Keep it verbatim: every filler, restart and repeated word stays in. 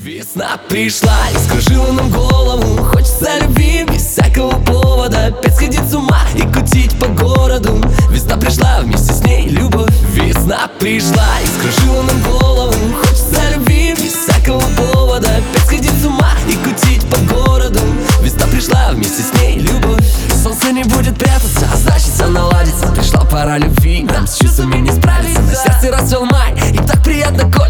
Весна пришла и скружила нам голову. Хочется любви без всякого повода. Опять сходить с ума и кутить по городу. Весна пришла, вместе с ней любовь. Весна пришла и скружила нам голову. Хочется любви без всякого повода. Опять сходить с ума и кутить по городу. Весна пришла, вместе с ней любовь. Солнце не будет прятаться, а значит все наладится. Пришла пора любви, нам с чувствами не справиться. На сердце расцвел май, и так приятно кофе.